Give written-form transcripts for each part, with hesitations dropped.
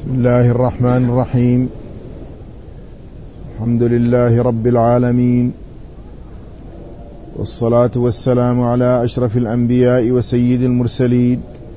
بسم الله الرحمن الرحيم. الحمد لله رب العالمين، والصلاة والسلام على أشرف الأنبياء وسيد المرسلين،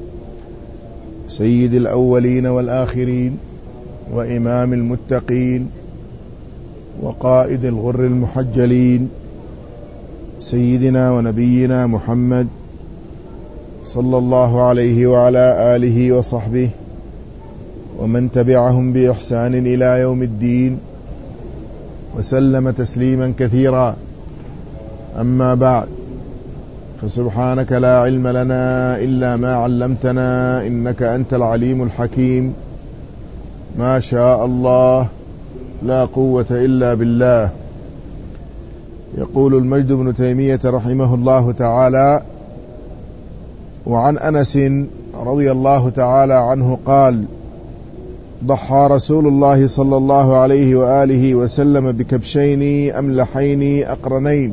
سيد الأولين والآخرين، وإمام المتقين، وقائد الغر المحجلين، سيدنا ونبينا محمد صلى الله عليه وعلى آله وصحبه ومن تبعهم بإحسان إلى يوم الدين، وسلم تسليما كثيرا. أما بعد، فسبحانك لا علم لنا إلا ما علمتنا إنك أنت العليم الحكيم. ما شاء الله لا قوة إلا بالله. يقول المجد بن تيمية رحمه الله تعالى: وعن أنس رضي الله تعالى عنه قال: ضحى رسول الله صلى الله عليه وآله وسلم بكبشين أملحين أقرنين،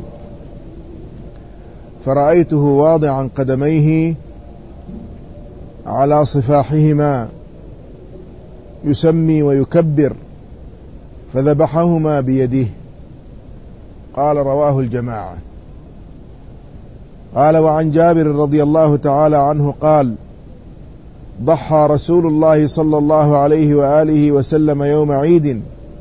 فرأيته واضعا قدميه على صفاحهما يسمي ويكبر، فذبحهما بيده. قال: رواه الجماعة. قال: وعن جابر رضي الله تعالى عنه قال: ضحى رسول الله صلى الله عليه وآله وسلم يوم عيد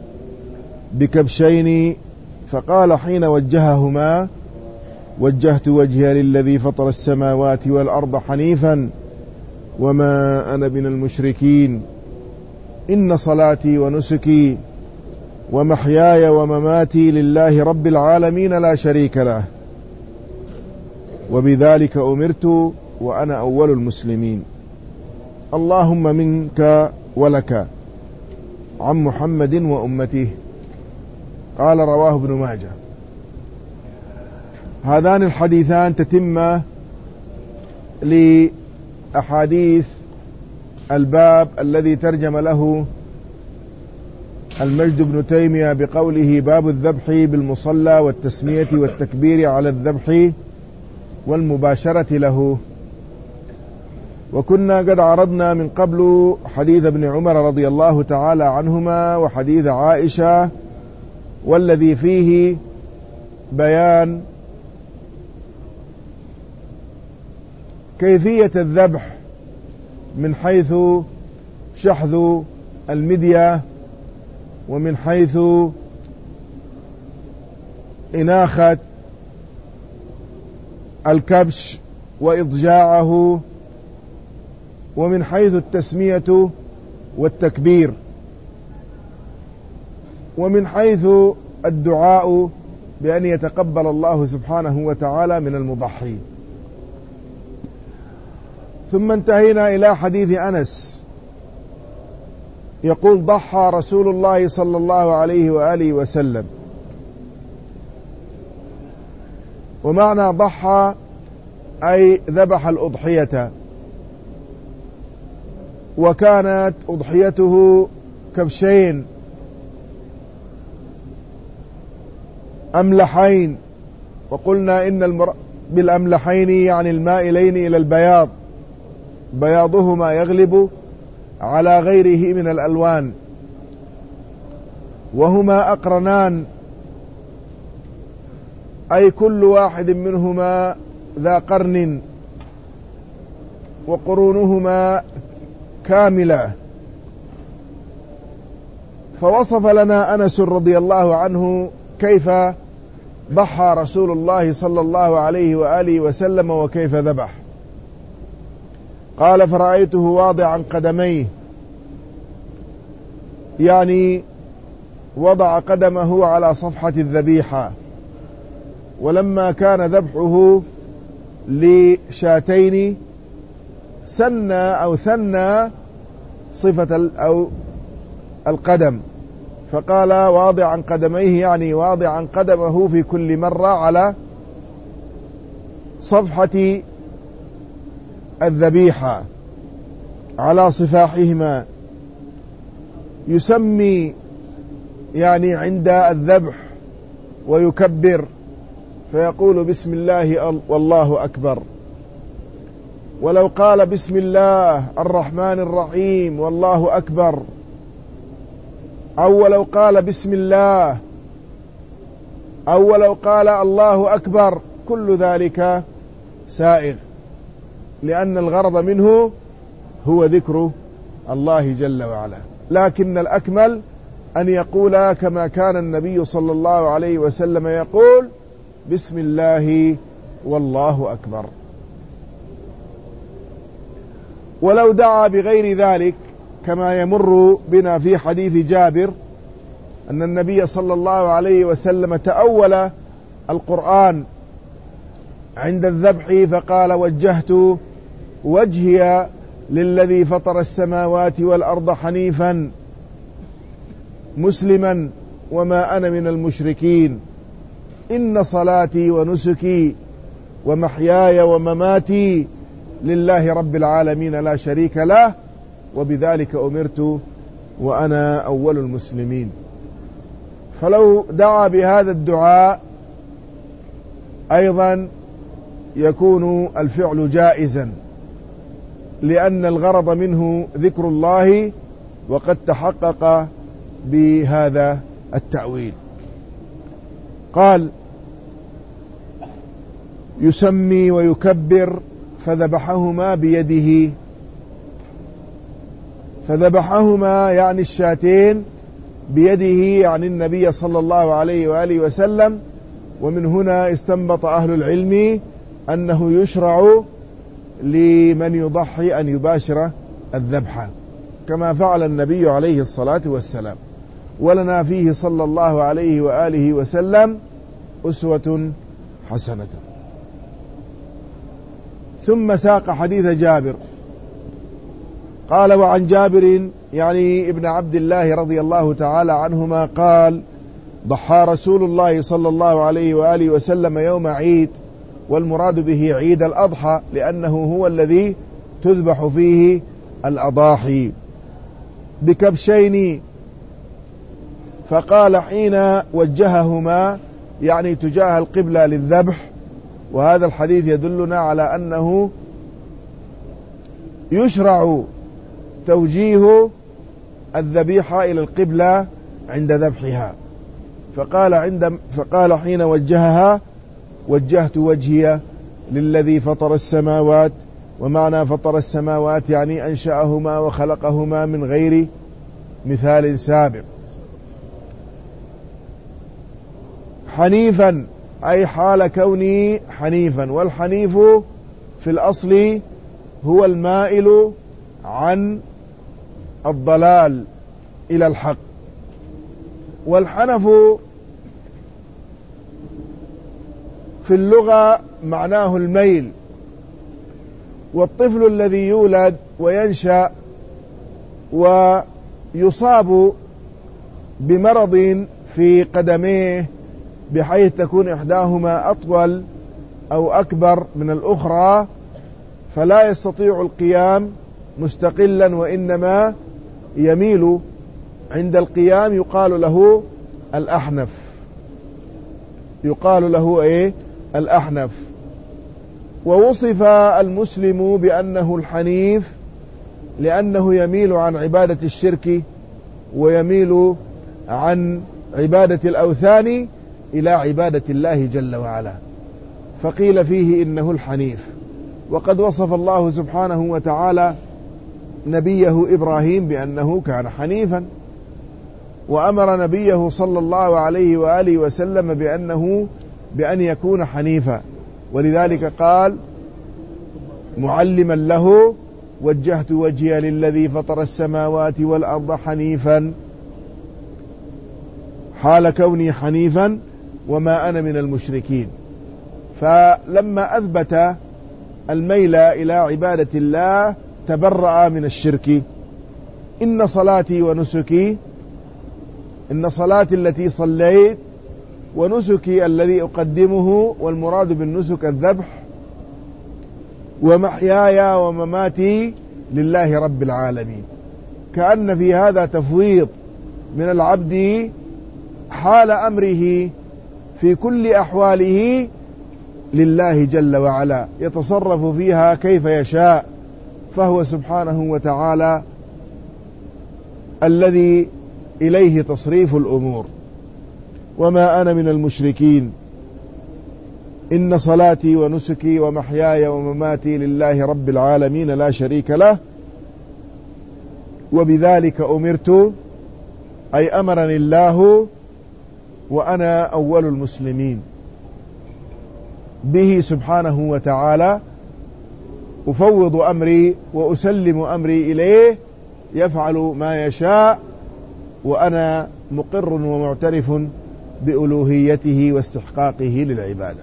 بكبشين، فقال حين وجههما: وجهت وجهي للذي فطر السماوات والأرض حنيفا وما أنا من المشركين، إن صلاتي ونسكي ومحياي ومماتي لله رب العالمين لا شريك له، وبذلك أمرت وأنا أول المسلمين، اللهم منك ولك، عن محمد وأمته. قال: رواه ابن ماجه. هذان الحديثان تتمة لأحاديث الباب الذي ترجم له المجد بن تيمية بقوله: باب الذبح بالمصلى والتسمية والتكبير على الذبح والمباشرة له. وكنا قد عرضنا من قبل حديث ابن عمر رضي الله تعالى عنهما وحديث عائشة، والذي فيه بيان كيفية الذبح من حيث شحذ المدية، ومن حيث إناخة الكبش وإضجاعه، ومن حيث التسمية والتكبير، ومن حيث الدعاء بأن يتقبل الله سبحانه وتعالى من المضحي. ثم انتهينا إلى حديث أنس يقول: ضحى رسول الله صلى الله عليه وآله وسلم. ومعنى ضحى أي ذبح الأضحية، وكانت أضحيته كبشين أملحين. وقلنا إن بالأملحين يعني المائلين إلى البياض، بياضهما يغلب على غيره من الألوان، وهما أقرنان، أي كل واحد منهما ذا قرن، وقرونهما كاملة. فوصف لنا أنس رضي الله عنه كيف ضحى رسول الله صلى الله عليه وآله وسلم وكيف ذبح. قال: فرأيته واضعا قدميه، يعني وضع قدمه على صفحة الذبيحة. ولما كان ذبحه لشاتين سنى أو ثنى صفة أو القدم، فقال واضعا قدميه، يعني واضعا قدمه في كل مرة على صفحة الذبيحة على صفاحهما، يسمي يعني عند الذبح ويكبر، فيقول: بسم الله والله أكبر. ولو قال: بسم الله الرحمن الرحيم والله أكبر، أو لو قال بسم الله أو لو قال الله أكبر، كل ذلك سائغ، لأن الغرض منه هو ذكر الله جل وعلا. لكن الأكمل أن يقول كما كان النبي صلى الله عليه وسلم يقول: بسم الله والله أكبر. ولو دعا بغير ذلك كما يمر بنا في حديث جابر أن النبي صلى الله عليه وسلم تأول القرآن عند الذبح فقال: وجهت وجهي للذي فطر السماوات والأرض حنيفا مسلما وما أنا من المشركين، إن صلاتي ونسكي ومحياي ومماتي لله رب العالمين لا شريك له وبذلك أمرت وأنا أول المسلمين. فلو دعا بهذا الدعاء أيضا يكون الفعل جائزا، لأن الغرض منه ذكر الله، وقد تحقق بهذا التأويل. قال: يسمي ويكبر فذبحهما بيده. فذبحهما يعني الشاتين بيده، يعني النبي صلى الله عليه وآله وسلم. ومن هنا استنبط أهل العلم أنه يشرع لمن يضحي أن يباشر الذبح كما فعل النبي عليه الصلاة والسلام، ولنا فيه صلى الله عليه وآله وسلم أسوة حسنة. ثم ساق حديث جابر قال: وعن جابر يعني ابن عبد الله رضي الله تعالى عنهما قال: ضحى رسول الله صلى الله عليه وآله وسلم يوم عيد، والمراد به عيد الأضحى لأنه هو الذي تذبح فيه الأضاحي، بكبشين. فقال حين وجههما يعني تجاه القبلة للذبح. وهذا الحديث يدلنا على أنه يشرع توجيه الذبيحة إلى القبلة عند ذبحها. فقال حين وجهها: وجهت وجهي للذي فطر السماوات. ومعنى فطر السماوات يعني أنشأهما وخلقهما من غير مثال سابق. حنيفا أي حال كوني حنيفا، والحنيف في الأصل هو المائل عن الضلال إلى الحق. والحنف في اللغة معناه الميل. والطفل الذي يولد وينشأ ويصاب بمرض في قدميه بحيث تكون إحداهما أطول أو أكبر من الأخرى، فلا يستطيع القيام مستقلا وإنما يميل عند القيام، يقال له الأحنف. يقال له الأحنف. ووصف المسلم بأنه الحنيف لأنه يميل عن عبادة الشرك ويميل عن عبادة الأوثان إلى عبادة الله جل وعلا، فقيل فيه إنه الحنيف. وقد وصف الله سبحانه وتعالى نبيه إبراهيم بأنه كان حنيفا، وأمر نبيه صلى الله عليه وآله وسلم بأن يكون حنيفا، ولذلك قال معلما له: وجهت وجهي للذي فطر السماوات والأرض حنيفا، حال كوني حنيفا وما أنا من المشركين. فلما أثبت الميل إلى عبادة الله تبرأ من الشرك. إن صلاتي ونسكي، إن صلاتي التي صليت ونسكي الذي أقدمه، والمراد بالنسك الذبح، ومحياي ومماتي لله رب العالمين. كأن في هذا تفويض من العبد حال أمره في كل أحواله لله جل وعلا، يتصرف فيها كيف يشاء، فهو سبحانه وتعالى الذي إليه تصريف الأمور. وما أنا من المشركين، إن صلاتي ونسكي ومحياي ومماتي لله رب العالمين لا شريك له، وبذلك أمرت، أي أمرني الله وأنا أول المسلمين. به سبحانه وتعالى أفوض أمري وأسلم أمري إليه، يفعل ما يشاء، وأنا مقر ومعترف بألوهيته واستحقاقه للعبادة.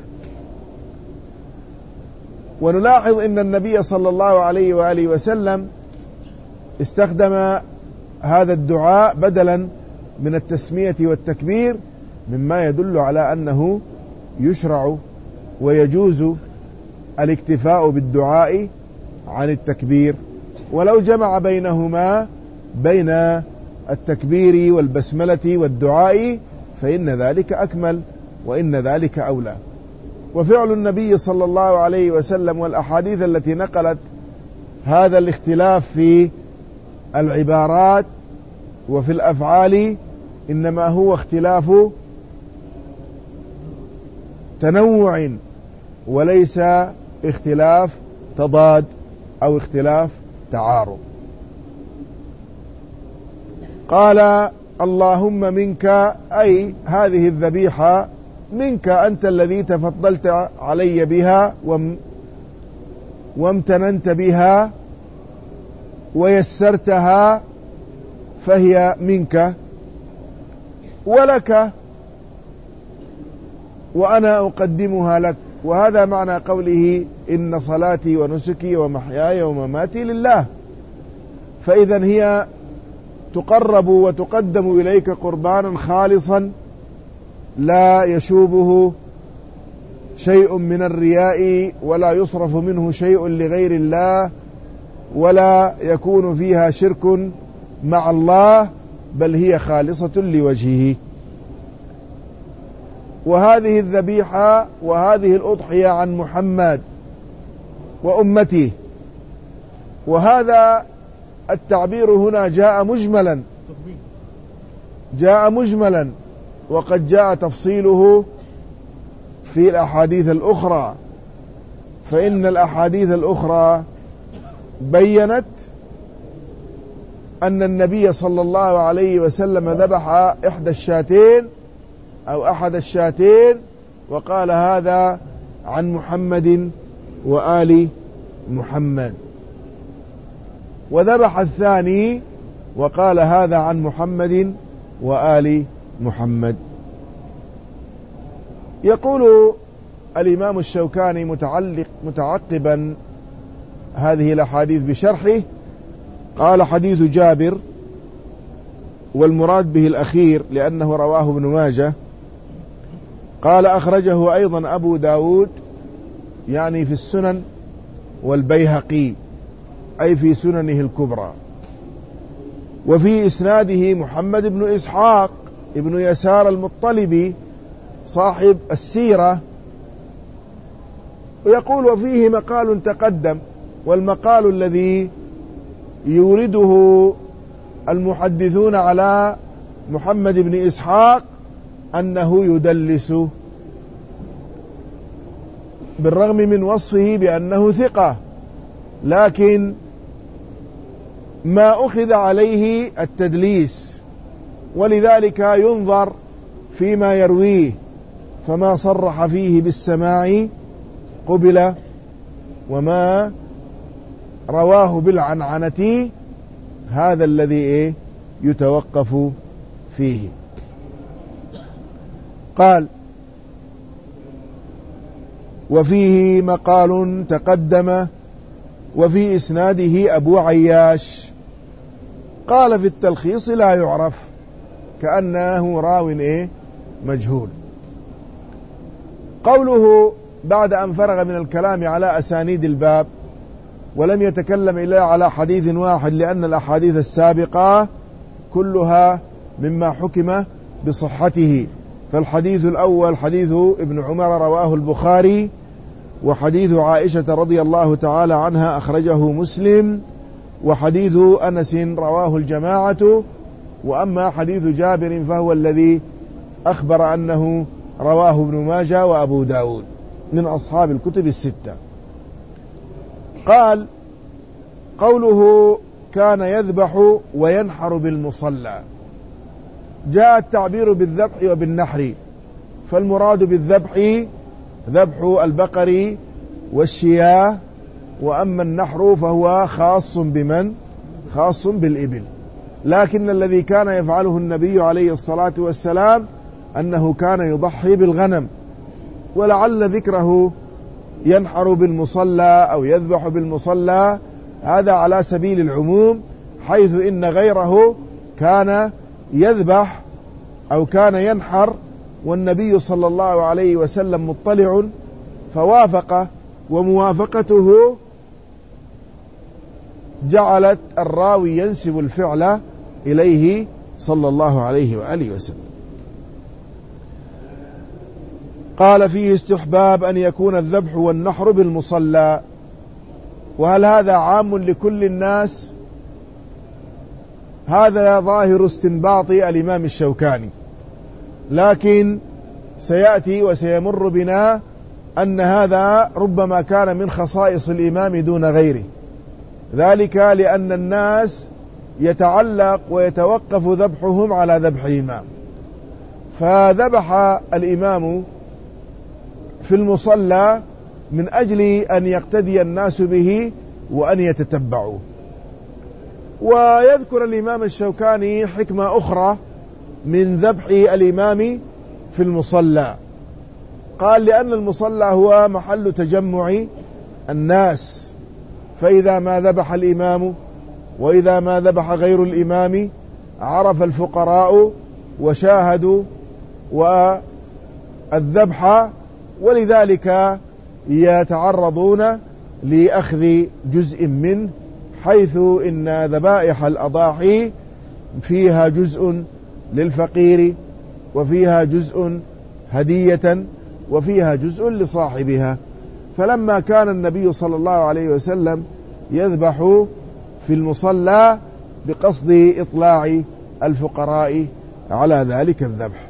ونلاحظ أن النبي صلى الله عليه وآله وسلم استخدم هذا الدعاء بدلا من التسمية والتكبير، مما يدل على أنه يشرع ويجوز الاكتفاء بالدعاء عن التكبير، ولو جمع بينهما بين التكبير والبسملة والدعاء فإن ذلك أكمل وإن ذلك أولى. وفعل النبي صلى الله عليه وسلم والأحاديث التي نقلت هذا الاختلاف في العبارات وفي الأفعال إنما هو اختلاف تنوع، وليس اختلاف تضاد أو اختلاف تعارض. قال اللهم منك، أي هذه الذبيحة منك أنت الذي تفضلت علي بها وامتننت بها ويسرتها، فهي منك ولك وأنا أقدمها لك. وهذا معنى قوله إن صلاتي ونسكي ومحياي ومماتي لله. فإذا هي تقرب وتقدم إليك قربانا خالصا لا يشوبه شيء من الرياء ولا يصرف منه شيء لغير الله ولا يكون فيها شرك مع الله، بل هي خالصة لوجهه. وهذه الذبيحة وهذه الأضحية عن محمد وأمته. وهذا التعبير هنا جاء مجملا وقد جاء تفصيله في الأحاديث الأخرى، فإن الأحاديث الأخرى بيّنت أن النبي صلى الله عليه وسلم ذبح إحدى الشاتين أو أحد الشاتين وقال هذا عن محمد وآل محمد، وذبح الثاني وقال هذا عن محمد وآل محمد. يقول الإمام الشوكاني متعقبا هذه الأحاديث بشرحه، قال حديث جابر، والمراد به الأخير لأنه رواه ابن ماجه، قال أخرجه أيضا أبو داود يعني في السنن، والبيهقي أي في سننه الكبرى. وفي إسناده محمد بن إسحاق ابن يسار المطلبي صاحب السيرة، ويقول وفيه مقال تقدم، والمقال الذي يورده المحدثون على محمد بن إسحاق أنه يدلس، بالرغم من وصفه بأنه ثقة، لكن ما أخذ عليه التدليس، ولذلك ينظر فيما يرويه، فما صرح فيه بالسماع قبل، وما رواه بالعنعنة هذا الذي يتوقف فيه. قال وفيه مقال تقدم وفي إسناده أبو عياش، قال في التلخيص لا يعرف، كأنه راو مجهول. قوله بعد أن فرغ من الكلام على أسانيد الباب ولم يتكلم إلا على حديث واحد، لأن الأحاديث السابقة كلها مما حكم بصحته. فالحديث الأول حديث ابن عمر رواه البخاري، وحديث عائشة رضي الله تعالى عنها أخرجه مسلم، وحديث أنس رواه الجماعة، وأما حديث جابر فهو الذي أخبر أنه رواه ابن ماجه وأبو داود من أصحاب الكتب الستة. قال: قوله كان يذبح وينحر بالمصلى، جاء التعبير بالذبح وبالنحر، فالمراد بالذبح ذبح البقر والشياه، وأما النحر فهو خاص بمن؟ خاص بالإبل. لكن الذي كان يفعله النبي عليه الصلاة والسلام أنه كان يضحي بالغنم، ولعل ذكره ينحر بالمصلى أو يذبح بالمصلى هذا على سبيل العموم، حيث إن غيره كان يذبح أو كان ينحر والنبي صلى الله عليه وسلم مطلع فوافق، وموافقته جعلت الراوي ينسب الفعل إليه صلى الله عليه وآله وسلم. قال: فيه استحباب أن يكون الذبح والنحر بالمصلى. وهل هذا عام لكل الناس؟ هذا ظاهر استنباط الإمام الشوكاني، لكن سيأتي وسيمر بنا أن هذا ربما كان من خصائص الإمام دون غيره، ذلك لأن الناس يتعلق ويتوقف ذبحهم على ذبح الإمام، فذبح الإمام في المصلى من أجل أن يقتدي الناس به وأن يتتبعوه. ويذكر الإمام الشوكاني حكمة أخرى من ذبح الإمام في المصلى، قال: لأن المصلى هو محل تجمع الناس، فإذا ما ذبح الإمام وإذا ما ذبح غير الإمام عرف الفقراء وشاهدوا والذبح، ولذلك يتعرضون لأخذ جزء منه، حيث إن ذبائح الأضاحي فيها جزء للفقير وفيها جزء هدية وفيها جزء لصاحبها. فلما كان النبي صلى الله عليه وسلم يذبح في المصلى بقصد إطلاع الفقراء على ذلك الذبح.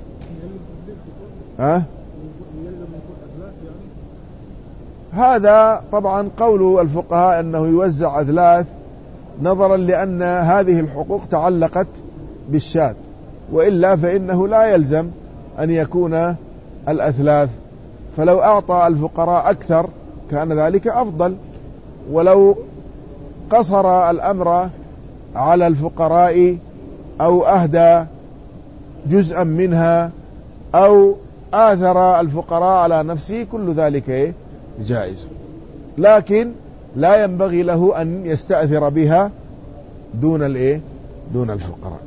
هذا طبعا قول الفقهاء أنه يوزع أثلاث، نظرا لأن هذه الحقوق تعلقت بالشاة، وإلا فإنه لا يلزم أن يكون الأثلاث، فلو أعطى الفقراء أكثر كان ذلك أفضل، ولو قصر الأمر على الفقراء أو أهدى جزءا منها أو آثر الفقراء على نفسه كل ذلك جائز، لكن لا ينبغي له أن يستأثر بها دون الفقراء.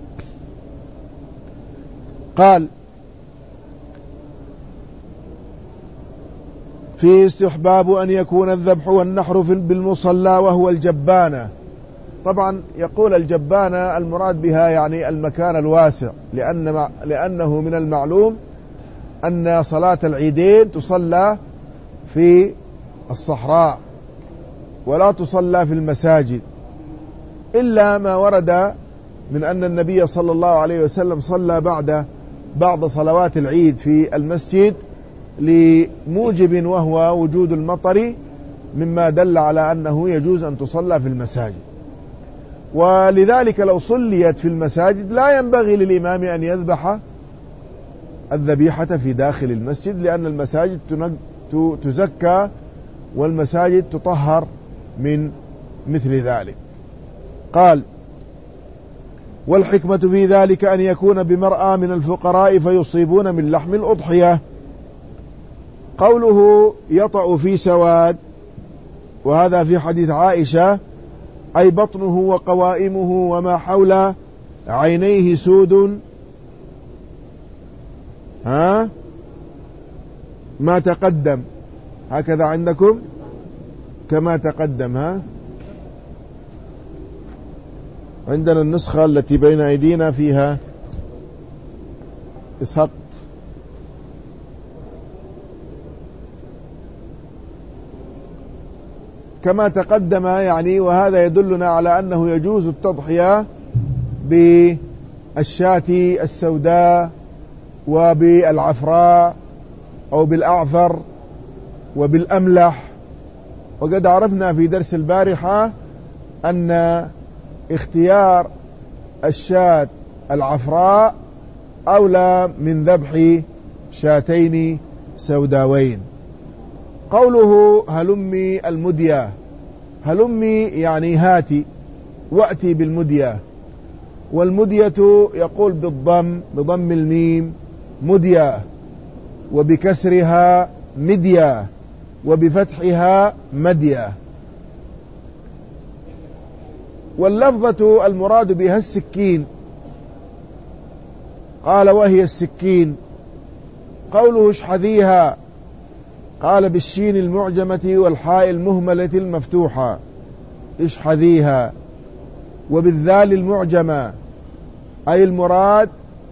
قال: فيه استحباب أن يكون الذبح والنحر بالمصلى وهو الجبانة. طبعا يقول الجبانة المراد بها يعني المكان الواسع، لأنه من المعلوم أن صلاة العيدين تصلى في الصحراء ولا تصلى في المساجد، إلا ما ورد من أن النبي صلى الله عليه وسلم صلى بعض صلوات العيد في المسجد لموجب وهو وجود المطر، مما دل على أنه يجوز أن تصلى في المساجد. ولذلك لو صليت في المساجد لا ينبغي للإمام أن يذبح الذبيحة في داخل المسجد، لأن المساجد تزكى والمساجد تطهر من مثل ذلك. قال: والحكمة في ذلك أن يكون بمرأى من الفقراء فيصيبون من لحم الأضحية. قوله يطأ في سواد، وهذا في حديث عائشة، أي بطنه وقوائمه وما حول عينيه سود ما تقدم، هكذا عندكم كما تقدم. عندنا النسخة التي بين أيدينا فيها إسقط. كما تقدم يعني، وهذا يدلنا على أنه يجوز التضحية بالشاة السوداء وبالعفراء أو بالأعفر وبالأملح. وقد عرفنا في درس البارحة أن اختيار الشاة العفراء أولى من ذبح شاتين سوداوين. قوله هلمي المدية، هلمي يعني هاتي وأتي بالمدية، والمدية يقول بضم الميم مدية، وبكسرها مدية، وبفتحها مدية. واللفظة المراد بها السكين. قال وهي السكين. قوله اشحذيها، قال بالشين المعجمة والحاء المهملة المفتوحة اشحذيها، وبالذال المعجمة، أي المراد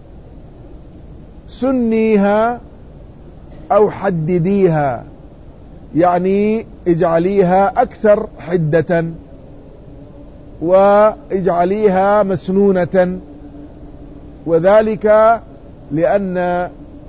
سنيها أو حدديها، يعني اجعليها أكثر حدة واجعليها مسنونة. وذلك لأن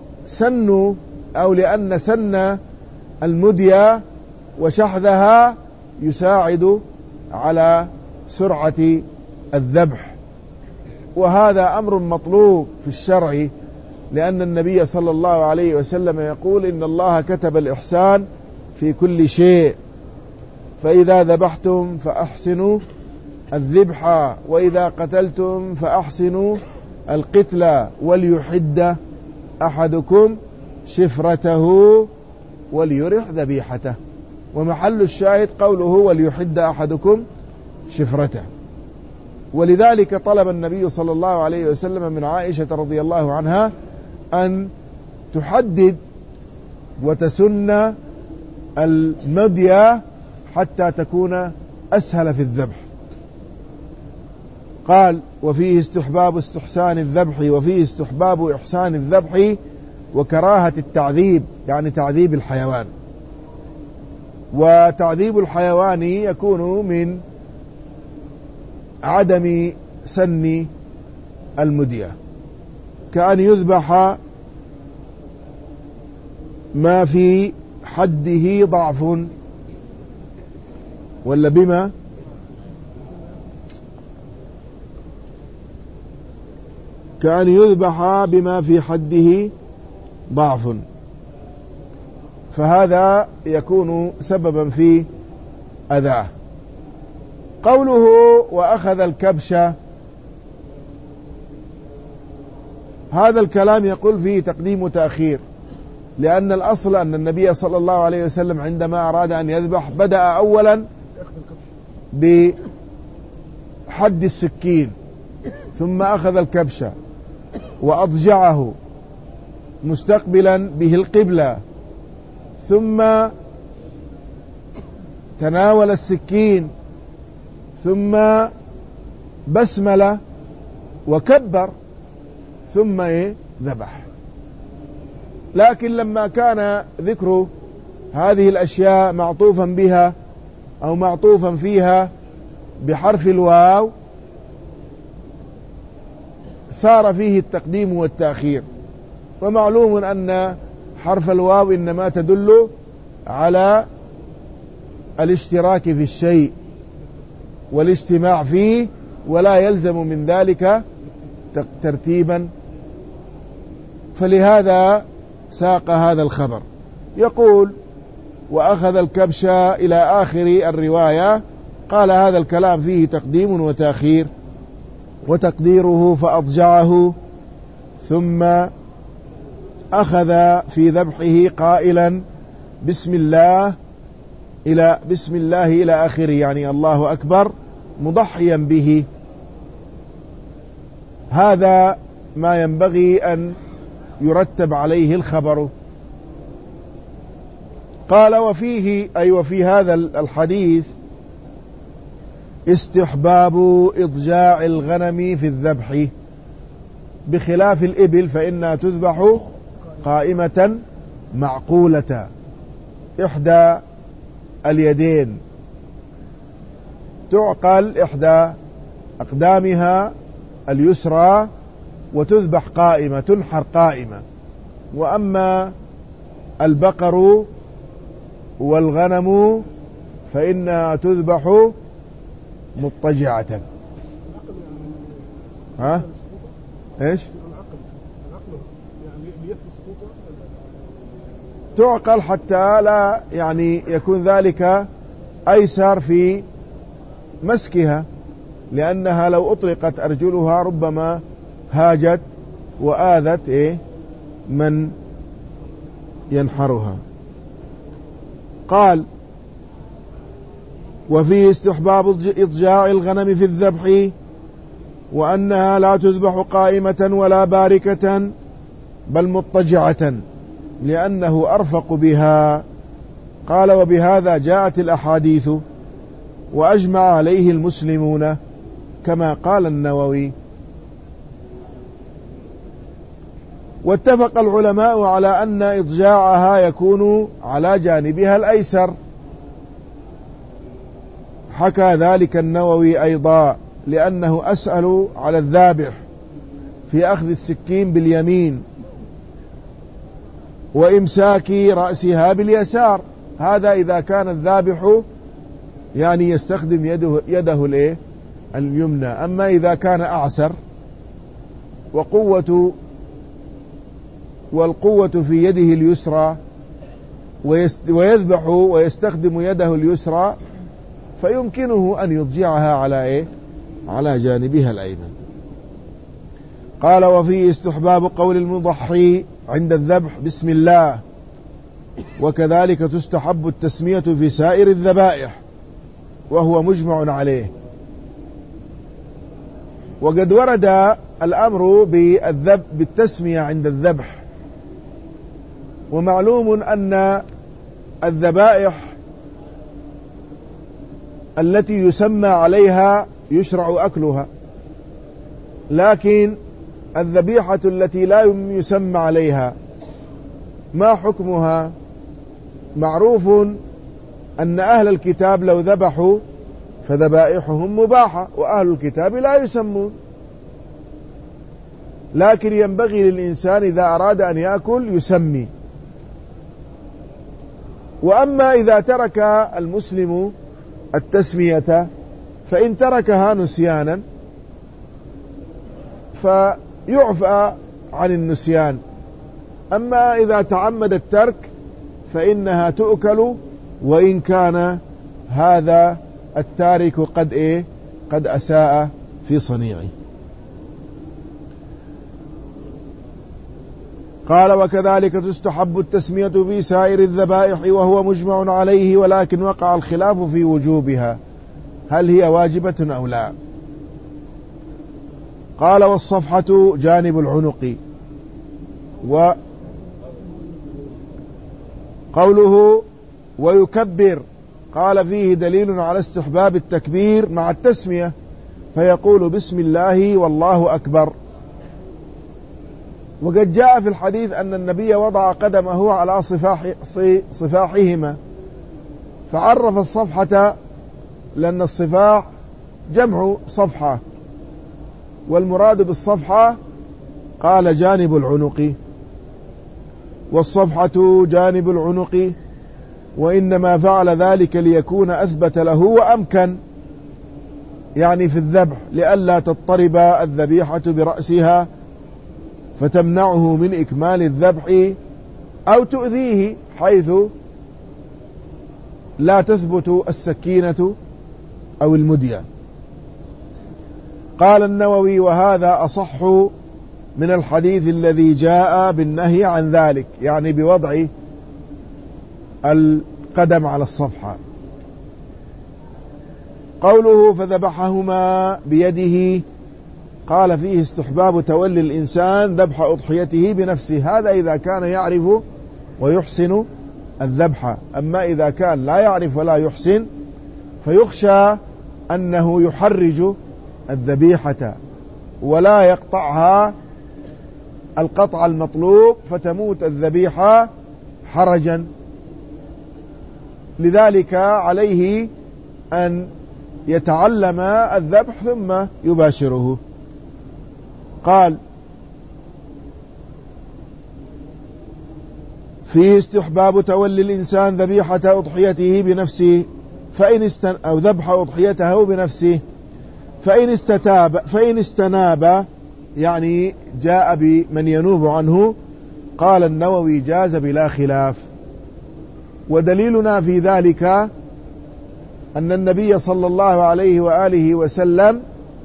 سن المدية وشحذها يساعد على سرعة الذبح، وهذا أمر مطلوب في الشرع، لأن النبي صلى الله عليه وسلم يقول إن الله كتب الإحسان في كل شيء، فإذا ذبحتم فأحسنوا الذبح، وإذا قتلتم فأحسنوا القتل، وليحد أحدكم شفرته وليرح ذبيحته. ومحل الشاهد قوله وليحد أحدكم شفرته. ولذلك طلب النبي صلى الله عليه وسلم من عائشة رضي الله عنها أن تحدد وتسن المدية حتى تكون أسهل في الذبح. قال وفيه استحباب استحسان الذبح، وفيه استحباب إحسان الذبح وكراهة التعذيب، يعني تعذيب الحيوان. وتعذيب الحيوان يكون من عدم سن المدية، كأن يذبح ما في حده ضعف، ولا بما كأن يذبح بما في حده ضعف، فهذا يكون سببا في أذاه. قوله وأخذ الكبش، هذا الكلام يقول فيه تقديم وتأخير، لأن الأصل أن النبي صلى الله عليه وسلم عندما أراد أن يذبح بدأ أولا بحد السكين، ثم أخذ الكبش وأضجعه مستقبلا به القبلة، ثم تناول السكين، ثم بسمل وكبر، ثم ذبح. لكن لما كان ذكر هذه الأشياء معطوفا بها أو معطوفا فيها بحرف الواو صار فيه التقديم والتأخير. ومعلوم أن حرف الواو إنما تدل على الاشتراك في الشيء والاجتماع فيه، ولا يلزم من ذلك ترتيبا، فلهذا ساق هذا الخبر. يقول وأخذ الكبش إلى آخر الرواية. قال هذا الكلام فيه تقديم وتأخير، وتقديره فأضجعه ثم أخذ في ذبحه قائلا بسم الله إلى آخره، يعني الله أكبر، مضحيا به. هذا ما ينبغي أن يرتب عليه الخبر. قال وفيه أي وفي هذا الحديث استحباب إضجاع الغنم في الذبح، بخلاف الإبل فإنها تذبح قائمة معقولة إحدى اليدين، تعقل إحدى أقدامها اليسرى وتذبح قائمة، تنحر قائمة. وأما البقر والغنم فإنها تذبح مضطجعة. ها؟ ايش؟ تعقل حتى لا يعني يكون ذلك أيسر في مسكها، لأنها لو أطلقت أرجلها ربما هاجت وآذت من ينحرها. قال: وفيه استحباب إضجاع الغنم في الذبح، وأنها لا تذبح قائمة ولا باركة بل مضطجعة لأنه أرفق بها. قال: وبهذا جاءت الأحاديث وأجمع عليه المسلمون كما قال النووي. واتفق العلماء على أن إضجاعها يكون على جانبها الأيسر، حكى ذلك النووي أيضا، لأنه أسهل على الذابح في أخذ السكين باليمين وإمساك رأسها باليسار. هذا إذا كان الذابح يعني يستخدم يده اليمنى. أما إذا كان أعسر والقوة في يده اليسرى ويذبح ويستخدم يده اليسرى فيمكنه أن يضجعها على جانبها الأيمن. قال: وفيه استحباب قول المضحي عند الذبح بسم الله، وكذلك تستحب التسمية في سائر الذبائح وهو مجمع عليه. وقد ورد الأمر بالتسمية عند الذبح، ومعلوم أن الذبائح التي يسمى عليها يشرع أكلها، لكن الذبيحة التي لا يسمى عليها ما حكمها؟ معروف أن أهل الكتاب لو ذبحوا فذبائحهم مباحة، وأهل الكتاب لا يسمون، لكن ينبغي للإنسان إذا أراد أن يأكل يسمي. وأما إذا ترك المسلم التسمية فإن تركها نسيانا فيعفى عن النسيان، أما إذا تعمد الترك فإنها تؤكل وإن كان هذا التارك قد أساء في صنيعه. قال: وكذلك تستحب التسمية في سائر الذبائح وهو مجمع عليه، ولكن وقع الخلاف في وجوبها، هل هي واجبة أو لا؟ قال: والصفحة جانب العنق. وقوله ويكبر قال فيه دليل على استحباب التكبير مع التسمية، فيقول بسم الله والله أكبر. وقد جاء في الحديث أن النبي وضع قدمه على صفاحهما، فعرف الصفحة لأن الصفاح جمع صفحة، والمراد بالصفحة قال جانب العنق. والصفحة جانب العنق، وإنما فعل ذلك ليكون أثبت له وأمكن، يعني في الذبح، لئلا تضطرب الذبيحة برأسها فتمنعه من إكمال الذبح أو تؤذيه حيث لا تثبت السكينة أو المدية. قال النووي: وهذا أصح من الحديث الذي جاء بالنهي عن ذلك، يعني بوضع القدم على الصفحة. قوله فذبحهما بيده، قال فيه استحباب تولي الإنسان ذبح أضحيته بنفسه، هذا إذا كان يعرف ويحسن الذبح. أما إذا كان لا يعرف ولا يحسن فيخشى أنه يحرج الذبيحة ولا يقطعها القطع المطلوب فتموت الذبيحة حرجا، لذلك عليه أن يتعلم الذبح ثم يباشره. قال: فيه استحباب تولي الإنسان ذبيحة أضحيته بنفسه أو ذبح أضحيته بنفسه فإن استناب يعني جاء بمن ينوب عنه. قال النووي جاز بلا خلاف. ودليلنا في ذلك أن النبي صلى الله عليه وآله وسلم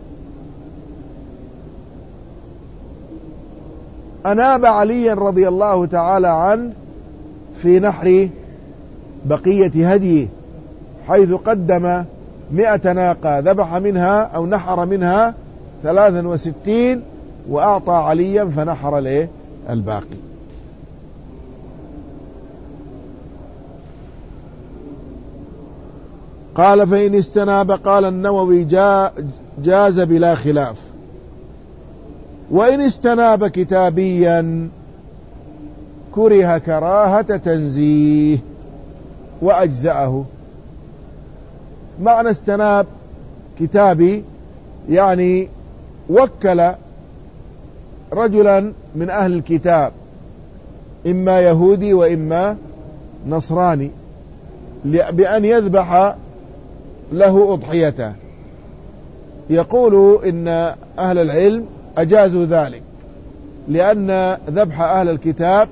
أناب عليا رضي الله تعالى عنه في نحر بقية هديه، حيث قدم 100 ناقة ذبح منها أو نحر منها 63 وأعطى عليا فنحر الباقي. قال فإن استناب قال النووي جاز بلا خلاف. وإن استناب كتابيا كره كراهة تنزيه وأجزأه. معنى استناب كتابي يعني وكل رجلا من أهل الكتاب إما يهودي وإما نصراني بأن يذبح له أضحيته. يقول إن أهل العلم أجازوا ذلك لأن ذبح أهل الكتاب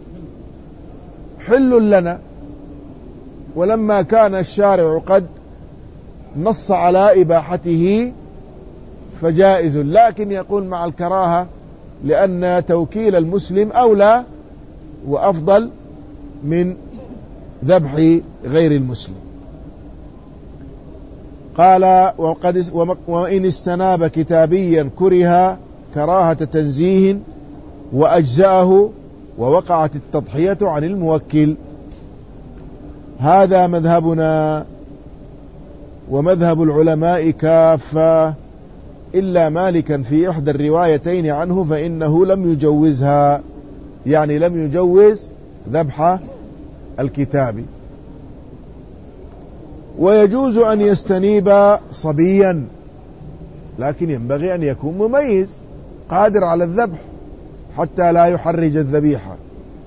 حل لنا، ولما كان الشارع قد نص على إباحته فجائز، لكن يقول مع الكراهة لأن توكيل المسلم أولى وأفضل من ذبح غير المسلم. قال وإن استناب كتابيا كره كراهة تنزيه وأجزأه ووقعت التضحية عن الموكل. هذا مذهبنا ومذهب العلماء كافة إلا مالكا في إحدى الروايتين عنه فإنه لم يجوزها، يعني لم يجوز ذبح الكتاب. ويجوز أن يستنيب صبيا، لكن ينبغي أن يكون مميز قادر على الذبح حتى لا يحرج الذبيحة.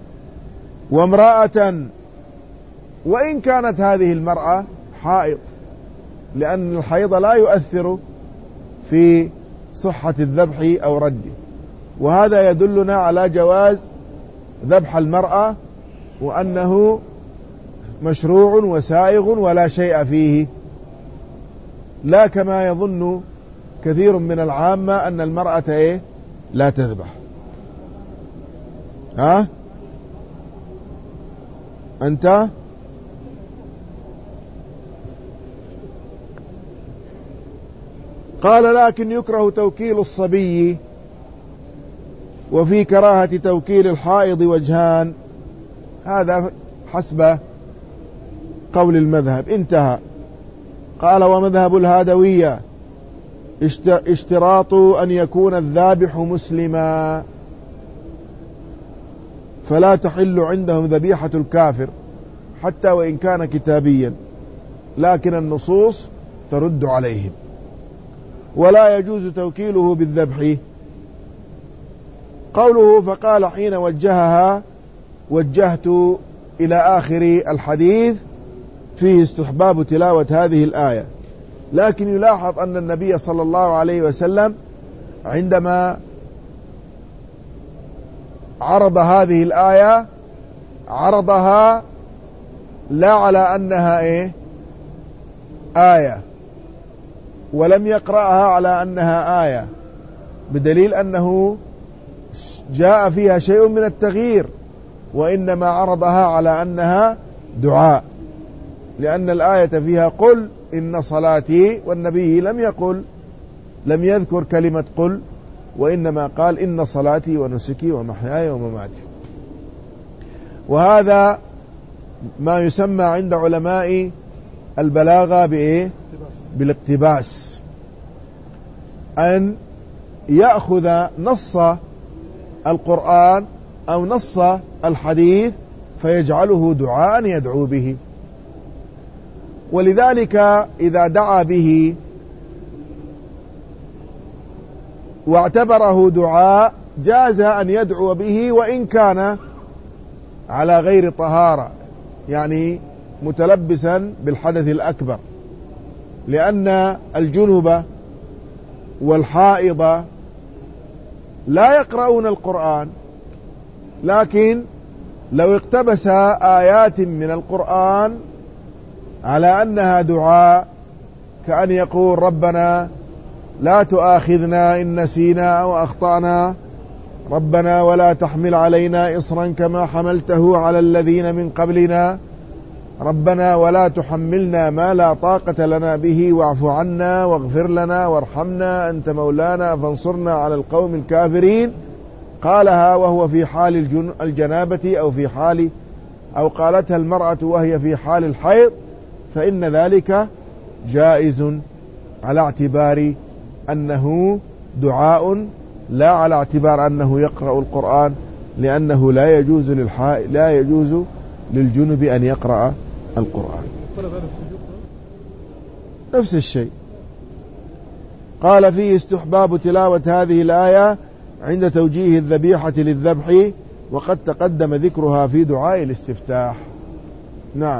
وامرأة وإن كانت هذه المرأة حائض، لأن الحيض لا يؤثر في صحة الذبح أو رده. وهذا يدلنا على جواز ذبح المرأة وأنه مشروع وسائغ ولا شيء فيه، لا كما يظن كثير من العامة أن المرأة لا تذبح. أنت قال لكن يكره توكيل الصبي، وفي كراهة توكيل الحائض وجهان، هذا حسب قول المذهب. انتهى. قال ومذهب الهادوية اشتراط أن يكون الذابح مسلما، فلا تحل عندهم ذبيحة الكافر حتى وإن كان كتابيا، لكن النصوص ترد عليهم. ولا يجوز توكيله بالذبح. قوله فقال حين وجهها وجهت إلى آخر الحديث فيه استحباب تلاوة هذه الآية، لكن يلاحظ أن النبي صلى الله عليه وسلم عندما عرض هذه الآية عرضها لا على أنها آية، ولم يقرأها على أنها آية، بدليل أنه جاء فيها شيء من التغيير، وإنما عرضها على أنها دعاء، لأن الآية فيها قل إن صلاتي، والنبي لم يذكر كلمة قل، وإنما قال إن صلاتي ونسكي ومحياي ومماتي. وهذا ما يسمى عند علماء البلاغة بالاقتباس، أن يأخذ نص القرآن أو نص الحديث فيجعله دعاء يدعو به. ولذلك إذا دعا به واعتبره دعاء جاز أن يدعو به وإن كان على غير طهارة، يعني متلبسا بالحدث الأكبر، لأن الجنب والحائض لا يقرؤون القرآن، لكن لو اقتبس آيات من القرآن على أنها دعاء، كأن يقول ربنا لا تؤاخذنا إن نسينا أو أخطأنا، ربنا ولا تحمل علينا إصرا كما حملته على الذين من قبلنا، ربنا ولا تحملنا ما لا طاقة لنا به واعف عنا واغفر لنا وارحمنا أنت مولانا فانصرنا على القوم الكافرين. قالها وهو في حال الجنابة أو قالتها المرأة وهي في حال الحيض، فإن ذلك جائز على اعتبار أنه دعاء، لا على اعتبار أنه يقرأ القرآن، لأنه لا يجوز للجنب أن يقرأ القرآن. نفس الشيء. قال فيه استحباب تلاوة هذه الآية عند توجيه الذبيحة للذبح، وقد تقدم ذكرها في دعاء الاستفتاح. نعم.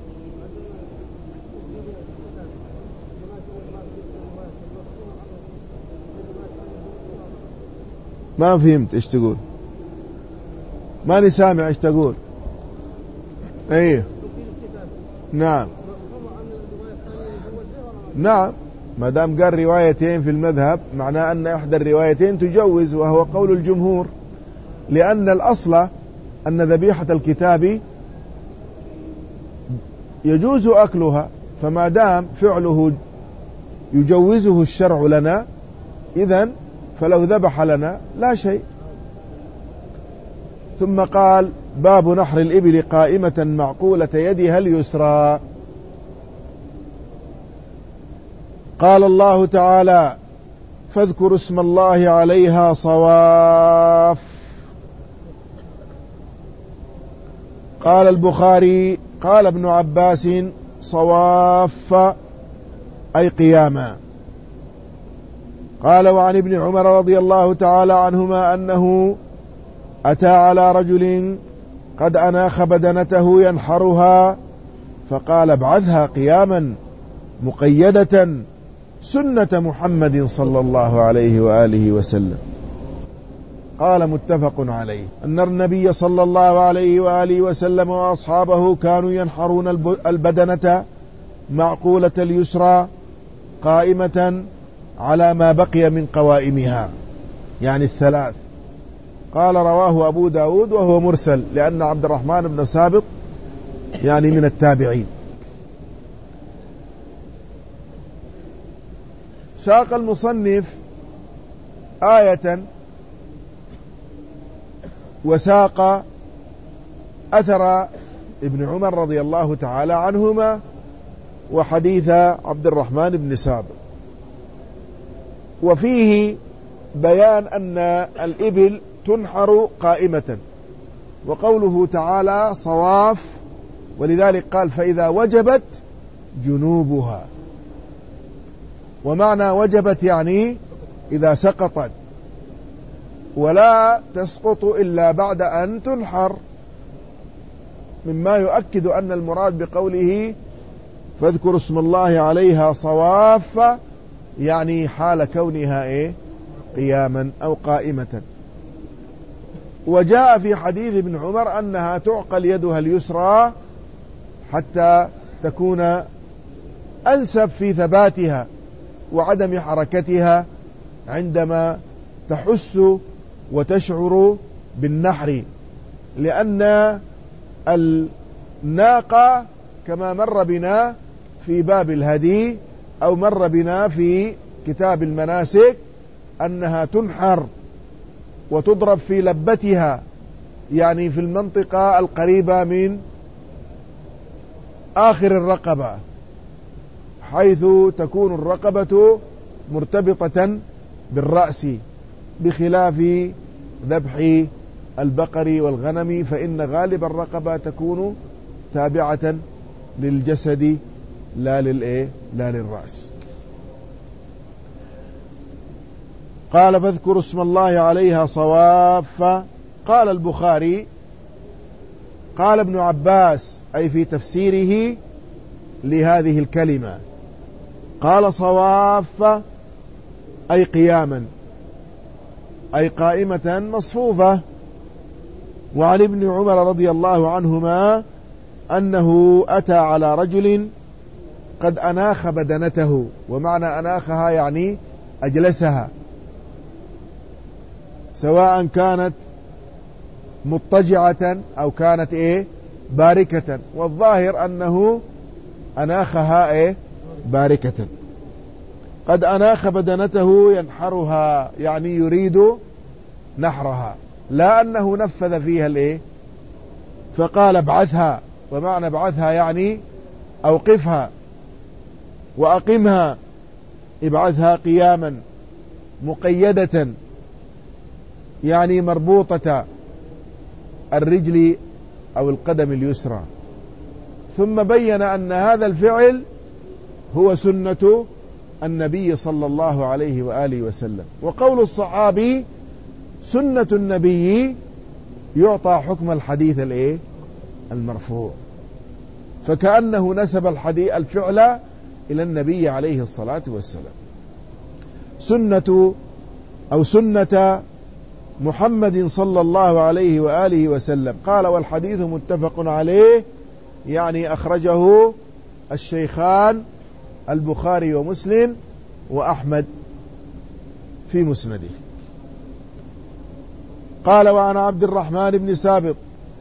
ما فهمت ايش تقول، ماني سامع ايش تقول. ايه نعم نعم، ما دام قال روايتين في المذهب معناه أن إحدى الروايتين تجوز، وهو قول الجمهور، لأن الأصل أن ذبيحة الكتاب يجوز أكلها، فما دام فعله يجوزه الشرع لنا إذن فلو ذبح لنا لا شيء. ثم قال باب نحر الإبل قائمة معقولة يدها اليسرى. قال الله تعالى فاذكروا اسم الله عليها صواف. قال البخاري قال ابن عباس صواف أي قياما. قال وعن ابن عمر رضي الله تعالى عنهما أنه أتى على رجل قد أناخ بدنته ينحرها، فقال ابعثها قياما مقيدة سنة محمد صلى الله عليه وآله وسلم. قال متفق عليه أن النبي صلى الله عليه وآله وسلم وأصحابه كانوا ينحرون البدنة معقولة اليسرى قائمة على ما بقي من قوائمها، يعني الثلاث. قال رواه أبو داود وهو مرسل، لأن عبد الرحمن بن سابط يعني من التابعين. ساق المصنف آية وساق أثر ابن عمر رضي الله تعالى عنهما وحديث عبد الرحمن بن سابط، وفيه بيان أن الإبل تنحر قائمة، وقوله تعالى صواف، ولذلك قال فإذا وجبت جنوبها، ومعنى وجبت يعني إذا سقطت، ولا تسقط إلا بعد أن تنحر، مما يؤكد أن المراد بقوله فاذكروا اسم الله عليها صواف يعني حال كونها قياما أو قائمة. وجاء في حديث ابن عمر أنها تعقل يدها اليسرى حتى تكون أنسب في ثباتها وعدم حركتها عندما تحس وتشعر بالنحر، لأن الناقة كما مر بنا في باب الهدي أو مر بنا في كتاب المناسك أنها تنحر وتضرب في لبتها، يعني في المنطقة القريبة من آخر الرقبة، حيث تكون الرقبة مرتبطة بالرأس، بخلاف ذبح البقر والغنم فإن غالب الرقبة تكون تابعة للجسد لا للرأس. قال فاذكروا اسم الله عليها صواف. قال البخاري قال ابن عباس أي في تفسيره لهذه الكلمة، قال صواف أي قياما، أي قائمة مصفوفة. وعن ابن عمر رضي الله عنهما أنه أتى على رجل قد أناخ بدنته، ومعنى أناخها يعني أجلسها، سواء كانت مضطجعة أو كانت باركة، والظاهر أنه أناخها باركة. قد أناخ بدنته ينحرها، يعني يريد نحرها، لا أنه نفذ فيها فقال ابعثها، ومعنى ابعثها يعني أوقفها وأقمها، ابعثها قياما مقيدة، يعني مربوطة الرجل أو القدم اليسرى. ثم بين أن هذا الفعل هو سنة النبي صلى الله عليه وآله وسلم. وقول الصحابي سنة النبي يعطى حكم الحديث المرفوع، فكأنه نسب الفعل إلى النبي عليه الصلاة والسلام. سنة محمد صلى الله عليه وآله وسلم. قال والحديث متفق عليه، يعني أخرجه الشيخان البخاري ومسلم وأحمد في مسنده. قال وعن عبد الرحمن بن سابط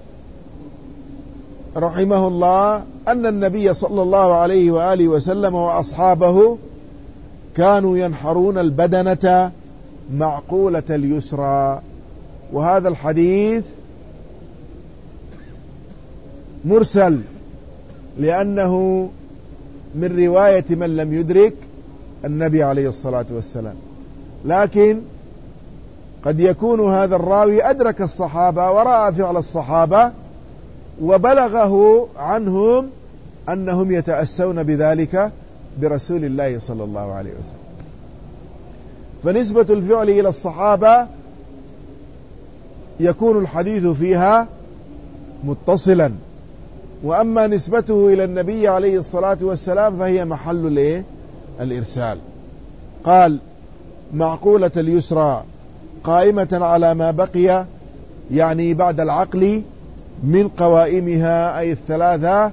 رحمه الله أن النبي صلى الله عليه وآله وسلم وأصحابه كانوا ينحرون البدنة معقولة اليسرى. وهذا الحديث مرسل، لأنه من رواية من لم يدرك النبي عليه الصلاة والسلام، لكن قد يكون هذا الراوي أدرك الصحابة ورأى فعل الصحابة وبلغه عنهم أنهم يتأسون بذلك برسول الله صلى الله عليه وسلم، فنسبة الفعل إلى الصحابة يكون الحديث فيها متصلا، وأما نسبته إلى النبي عليه الصلاة والسلام فهي محل الإرسال. قال معقولة اليسرى قائمة على ما بقي، يعني بعد العقل من قوائمها، أي الثلاثة،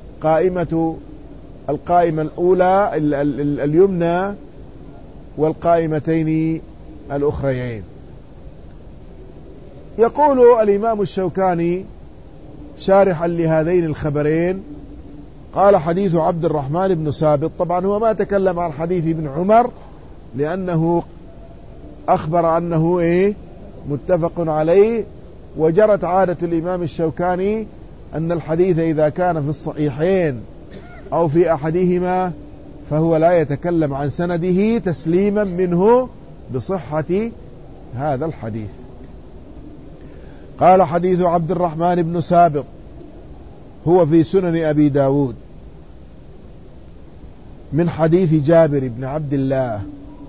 القائمة الأولى اليمنى والقائمتين الأخريين. يقول الإمام الشوكاني شارحا لهذين الخبرين، قال حديث عبد الرحمن بن سابط، طبعا هو ما تكلم عن حديث ابن عمر لأنه أخبر أنه متفق عليه، وجرت عادة الإمام الشوكاني أن الحديث إذا كان في الصحيحين أو في أحدهما فهو لا يتكلم عن سنده تسليما منه بصحة هذا الحديث. قال حديث عبد الرحمن بن سابط هو في سنن أبي داود من حديث جابر بن عبد الله.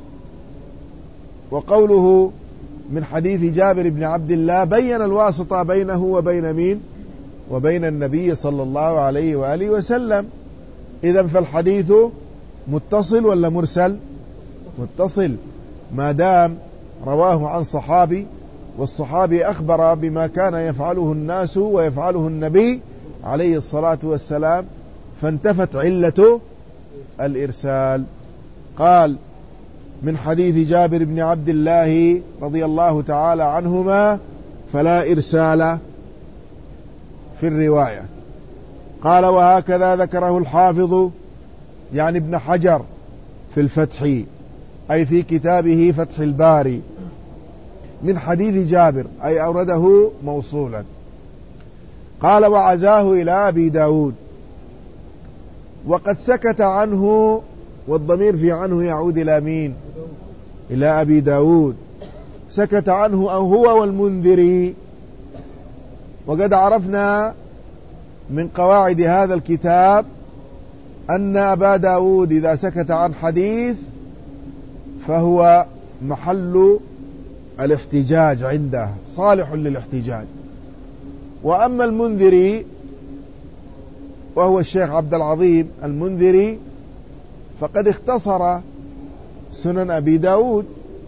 وقوله من حديث جابر بن عبد الله بين الواسطة بينه وبين مين؟ وبين النبي صلى الله عليه وآله وسلم. إذن فالحديث متصل ولا مرسل؟ متصل، ما دام رواه عن صحابي، والصحابي أخبر بما كان يفعله الناس ويفعله النبي عليه الصلاة والسلام، فانتفت علة الإرسال. قال من حديث جابر بن عبد الله رضي الله تعالى عنهما فلا إرسال في الرواية. قال وهكذا ذكره الحافظ يعني ابن حجر في الفتح، أي في كتابه فتح الباري، من حديث جابر، أي أورده موصولا. قال وعزاه إلى أبي داود، وقد سكت عنه، والضمير في عنه يعود إلى مين؟ إلى أبي داود. سكت عنه أو هو والمنذري. وقد عرفنا من قواعد هذا الكتاب أن أبا داود إذا سكت عن حديث فهو محل الاحتجاج عنده، صالح للاحتجاج. وأما المنذري وهو الشيخ عبد العظيم المنذري فقد اختصر سنن أبي داود،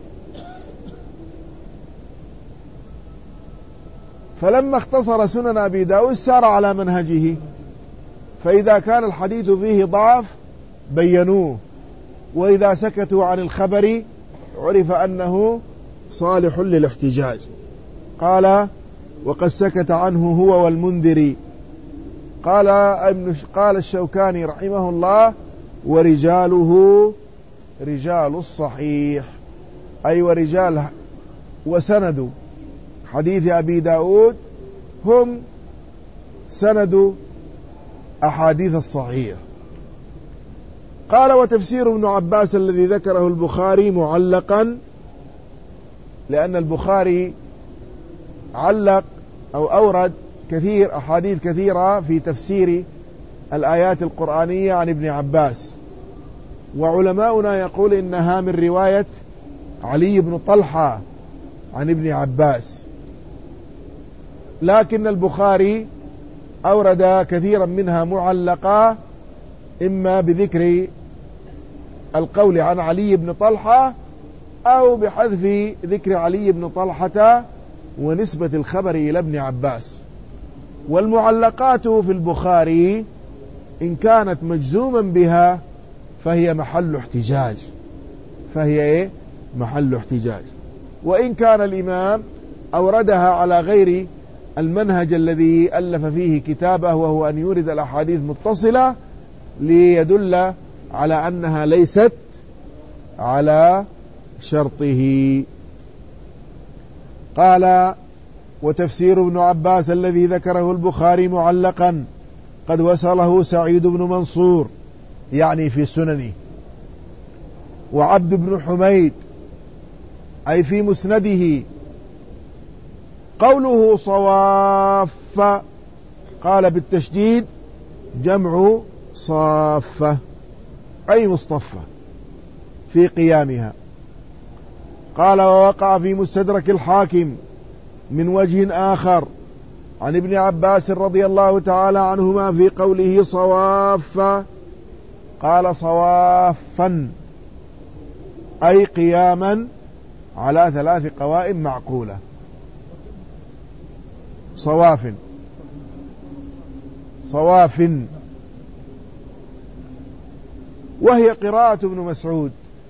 فلما اختصر سنن أبي داود سار على منهجه، فإذا كان الحديث فيه ضعف بينوه، وإذا سكتوا عن الخبر عرف أنه صالح للاحتجاج. قال وقد سكت عنه هو والمنذري. قال الشوكاني رحمه الله ورجاله رجال الصحيح، أي ورجال وسند حديث أبي داود هم سند أحاديث الصحيح. قال وتفسير ابن عباس الذي ذكره البخاري معلقا، لأن البخاري علق أو أورد أحاديث كثيرة في تفسير الآيات القرآنية عن ابن عباس، وعلماؤنا يقول إنها من رواية علي بن طلحة عن ابن عباس، لكن البخاري أورد كثيرا منها معلقة، إما بذكر القول عن علي بن طلحة أو بحذف ذكر علي بن طلحة ونسبة الخبر إلى ابن عباس. والمعلقات في البخاري إن كانت مجزوما بها فهي محل احتجاج، وإن كان الإمام أوردها على غير المنهج الذي ألف فيه كتابه، وهو أن يورد الأحاديث متصلة ليدل على أنها ليست على شرطه. قال وتفسير ابن عباس الذي ذكره البخاري معلقا قد وصله سعيد بن منصور يعني في سننه، وعبد بن حميد أي في مسنده. قوله صواف قال بالتشديد جمع صافة أي مصطفى في قيامها. قال ووقع في مستدرك الحاكم من وجه آخر عن ابن عباس رضي الله تعالى عنهما في قوله صواف، قال صوافا أي قياما على 3 قوائم معقولة. صواف وهي قراءة ابن مسعود.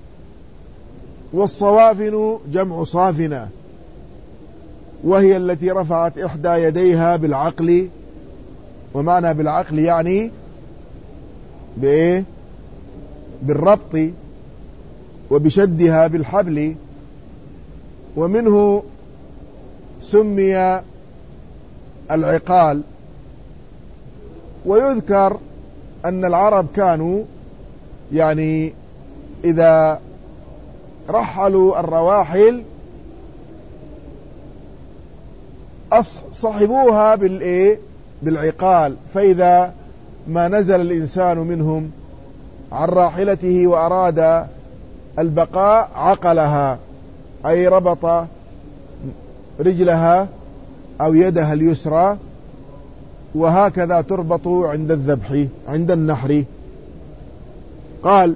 والصوافن جمع صافنة، وهي التي رفعت إحدى يديها بالعقل، ومعنى بالعقل يعني بإيه؟ بالربط وبشدها بالحبل، ومنه سمي العقال. ويذكر أن العرب كانوا يعني إذا رحلوا الرواحل صحبوها بالعقال، فإذا ما نزل الإنسان منهم عن راحلته وأراد البقاء عقلها، أي ربط رجلها أو يدها اليسرى، وهكذا تربط عند الذبح عند النحر. قال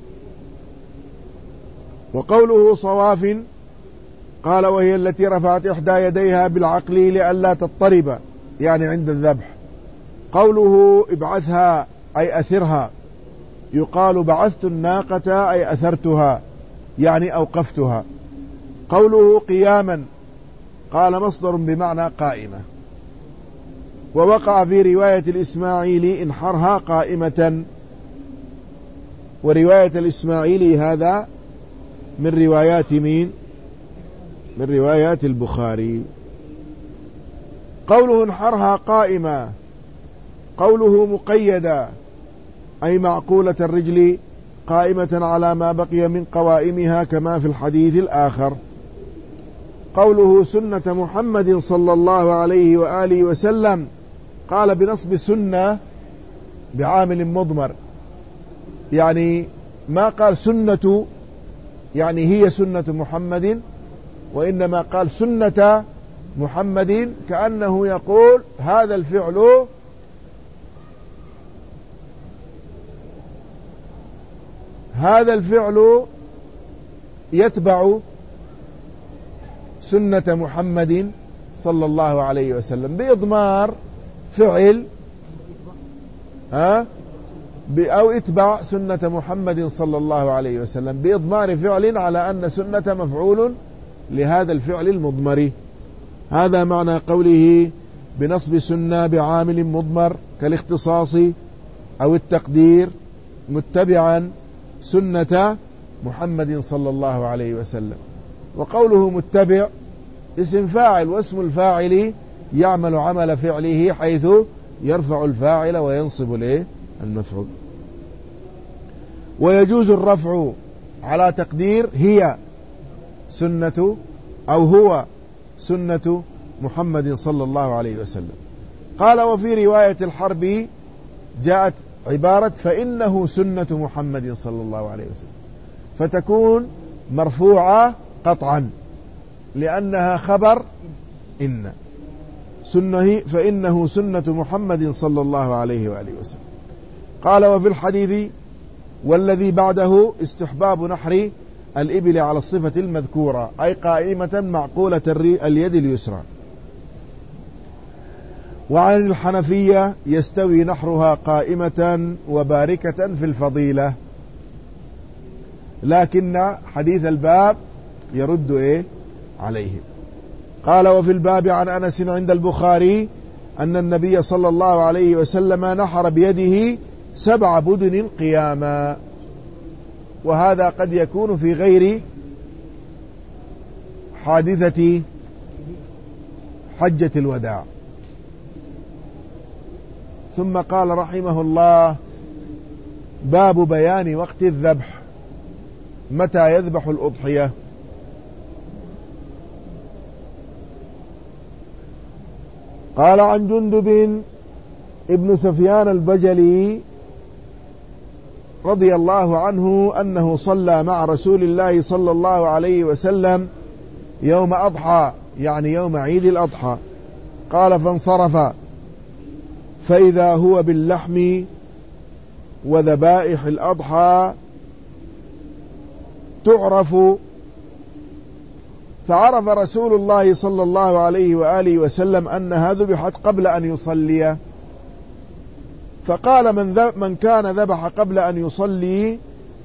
وقوله صواف قال وهي التي رفعت إحدى يديها بالعقل لئلا تضطرب يعني عند الذبح. قوله ابعثها أي أثرها، يقال بعثت الناقة أي أثرتها يعني أوقفتها. قوله قياما قال مصدر بمعنى قائمة. ووقع في رواية الإسماعيلي انحرها قائمة، ورواية الإسماعيلي هذا من روايات مين؟ من روايات البخاري. قوله انحرها قائمة، قوله مقيدة أي معقولة الرجل قائمة على ما بقي من قوائمها كما في الحديث الآخر. قوله سنة محمد صلى الله عليه وآله وسلم قال بنصب سنة بعامل مضمر، يعني ما قال سنة يعني هي سنة محمد، وإنما قال سنة محمد، كأنه يقول هذا الفعل يتبع سنة محمد صلى الله عليه وسلم، بإضمار فعل أو اتبع سنة محمد صلى الله عليه وسلم بإضمار فعل على أن سنة مفعول لهذا الفعل المضمر. هذا معنى قوله بنصب سنة بعامل مضمر كالاختصاص أو التقدير متبعا سنة محمد صلى الله عليه وسلم. وقوله متبع اسم فاعل، واسم الفاعل يعمل عمل فعله حيث يرفع الفاعل وينصب المفعول. ويجوز الرفع على تقدير هي سنة أو هو سنة محمد صلى الله عليه وسلم. قال وفي رواية الحرب جاءت عبارة فإنه سنة محمد صلى الله عليه وسلم، فتكون مرفوعة قطعا لأنها خبر إن سنة، فإنه سنة محمد صلى الله عليه وآله وسلم. قال وفي الحديث والذي بعده استحباب نحر الإبل على الصفة المذكورة، أي قائمة معقولة اليد اليسرى. وعن الحنفية يستوي نحرها قائمة وباركة في الفضيلة، لكن حديث الباب يرد عليه. قال وفي الباب عن أنس عند البخاري أن النبي صلى الله عليه وسلم نحر بيده 7 بدن قياما، وهذا قد يكون في غير حادثة حجة الوداع. ثم قال رحمه الله باب بيان وقت الذبح، متى يذبح الأضحية. قال عن جندب ابن سفيان البجلي رضي الله عنه أنه صلى مع رسول الله صلى الله عليه وسلم يوم أضحى، يعني يوم عيد الأضحى. قال فانصرف فإذا هو باللحم وذبائح الأضحى تعرف، فعرف رسول الله صلى الله عليه وآله وسلم أنها ذبحت قبل أن يصلي، فقال من كان ذبح قبل أن يصلي،